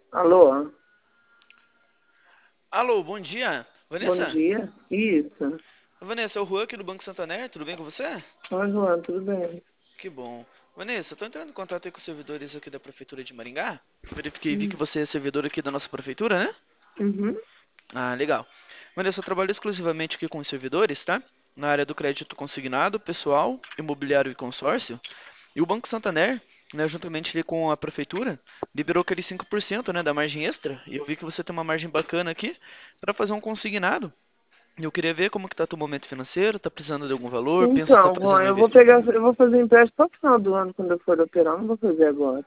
Alô? Alô, bom dia. Bom Vanessa? dia? Isso. Vanessa, é o Juan aqui do Banco Santander, tudo bem com você? Oi, João, tudo bem? Que bom. Vanessa, estou entrando em contato aí com os servidores aqui da Prefeitura de Maringá. Verifiquei e vi que Hum. você é servidor aqui da nossa Prefeitura, né? Uhum. Ah, legal. Vanessa, eu trabalho exclusivamente aqui com os servidores, tá? Na área do crédito consignado, pessoal, imobiliário e consórcio. E o Banco Santander, né, juntamente ali com a Prefeitura, liberou aquele 5%, né, da margem extra. E eu vi que você tem uma margem bacana aqui para fazer um consignado. Eu queria ver como que tá teu momento financeiro, tá precisando de algum valor, pensa em tá Então, Juan, fazendo um investimento? eu vou fazer empréstimo só no final do ano, quando eu for operar, eu não vou fazer agora.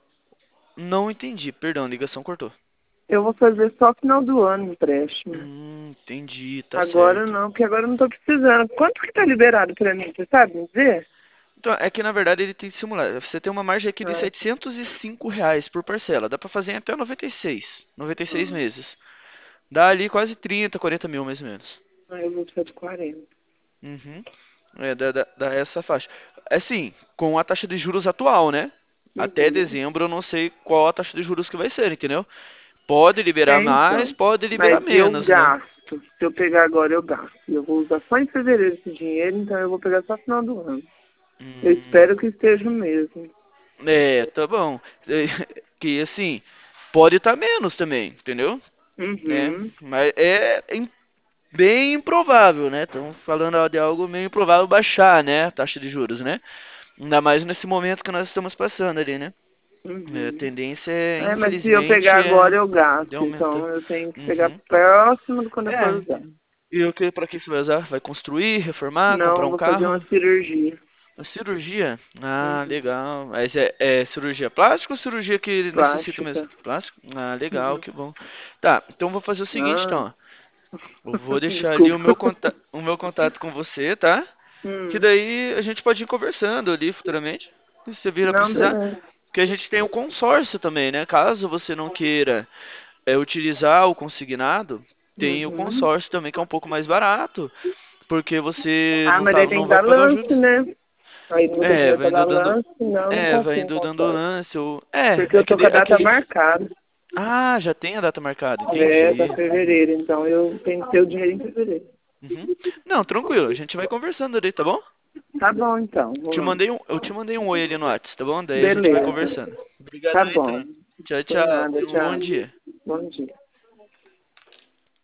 Não entendi, perdão, a ligação cortou. Eu vou fazer só final do ano empréstimo. Entendi, tá Agora certo. não, porque agora eu não tô precisando. Quanto que tá liberado pra mim, você sabe me dizer? Então, é que na verdade ele tem que simular. Você tem uma margem aqui de Ah, R$ 705 por parcela. Dá pra fazer em até 96 ah, meses. Dá ali quase 30, 40 mil mais ou menos. eu vou precisar de 40. Uhum. É, dá essa faixa. Assim, com a taxa de juros atual, né? Até Uhum. dezembro eu não sei qual a taxa de juros que vai ser, entendeu? Pode liberar É, mais, então. pode liberar Mas eu menos, né? gasto. Se eu pegar agora, eu gasto. Eu vou usar só em fevereiro esse dinheiro, então eu vou pegar só final do ano. Eu Hum, espero que esteja o mesmo. tá bom. Que assim, pode estar menos também, entendeu? Né? Uhum. Mas bem improvável, né? Estamos falando de algo meio improvável baixar, né? A taxa de juros, né? Ainda mais nesse momento que nós estamos passando ali, né? A Uhum. tendência é, É, mas se eu infelizmente, pegar agora, eu de gasto. aumentar. Então eu tenho que pegar Uhum. próximo de quando eu for É. usar. E o que, para que você vai usar? Vai construir, reformar, Não, comprar eu um vou fazer uma carro? cirurgia. A cirurgia? Ah, Uhum. legal. Mas é cirurgia plástica ou cirurgia que necessita mesmo? Plástica. Plástico? Ah, legal, Uhum. que bom. Tá, então vou fazer o seguinte, Ah, então. Ó. Eu vou deixar ali desculpa. o meu contato com você, tá? Que Hum. daí a gente pode ir conversando ali futuramente. Se você vir a Não, precisar. beleza. Porque a gente tem o consórcio também, né? Caso você não queira utilizar o consignado, tem o Uhum. consórcio também que é um pouco mais barato. Porque você Ah, não, mas tá, aí tem não que vai dar pagar os lance, juros. né? Aí não vou ter É, dinheiro vai pra indo dar dando. lance, senão eu não É, vai confio em indo dando consórcio. lance. Porque eu tô com a É que data aí. marcada. Ah, já tem a data marcada, É, pra entendi. fevereiro, então eu tenho que ter o dinheiro em fevereiro. Uhum. Não, tranquilo, a gente vai conversando ali, tá bom? Tá bom, então. Vamos. Eu te mandei um oi ali no Whats, tá bom? Daí a gente vai Beleza. conversando. Obrigado Tá aí, então. bom. Tchau, Por tchau. nada, Tenha um bom tchau. dia. Bom dia.